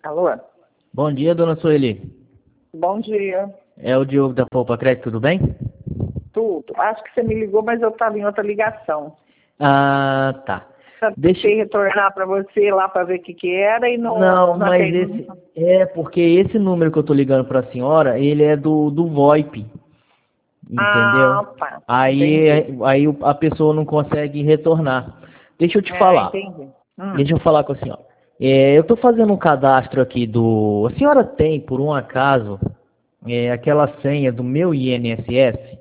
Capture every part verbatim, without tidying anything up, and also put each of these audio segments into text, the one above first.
Alô? Bom dia, dona Sueli. Bom dia. É o Diogo da Poupa Crédito, tudo bem? Tudo. Acho que você me ligou, mas eu estava em outra ligação. Ah, tá. Deixa... Tentei retornar para você lá para ver o que, que era e não, Não, não mas atendi. esse... É, porque esse número que eu tô ligando pra senhora, ele é do, do VoIP, entendeu? Ah, tá. Aí, Entendi. aí o- a pessoa não consegue retornar. Deixa eu te É, falar. entendi. Hum. Deixa eu falar com a senhora. É, eu tô fazendo um cadastro aqui do... A senhora tem, por um acaso, é, aquela senha do meu I N S S?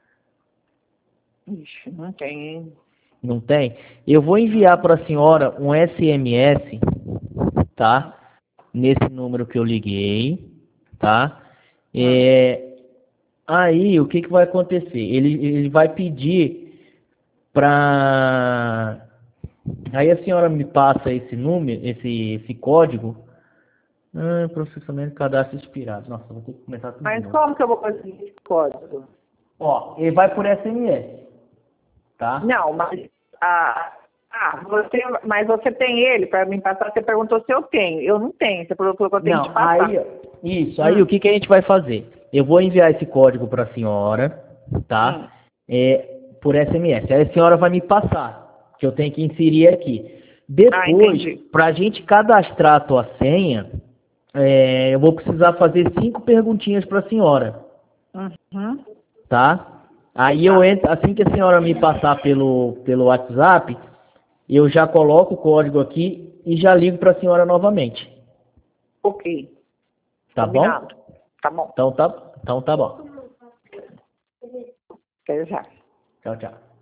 Ixi, não tem. Não tem? Eu vou enviar para a senhora um S M S, tá? Nesse número que eu liguei, tá? Hum. É, aí, o que, que vai acontecer? Ele, ele vai pedir para... Aí a senhora me passa esse número, esse, esse código. Ah, processamento de cadastro expirado. Nossa, vou ter que começar tudo de Mas novo. como que eu vou conseguir esse código? Ó, ele vai por S M S, tá? Não, mas... Ah, ah você, mas você tem ele para me passar? Você perguntou se eu tenho. Eu não tenho. Você falou que eu tenho que te Não, passar. aí, isso, aí Hum. o que, que a gente vai fazer? Eu vou enviar esse código para a senhora, tá? Hum. É, por S M S. Aí a senhora vai me passar, que eu tenho que inserir aqui. Ah, Depois, entendi. para a gente cadastrar a tua senha, é, eu vou precisar fazer cinco perguntinhas para a senhora, Uhum. tá? Aí eu Tá. entro, assim que a senhora me passar pelo, pelo WhatsApp, eu já coloco o código aqui e já ligo para a senhora novamente, Ok. tá bom? Combinado. Tá bom. Então tá, então tá bom. Até já. Tchau, tchau.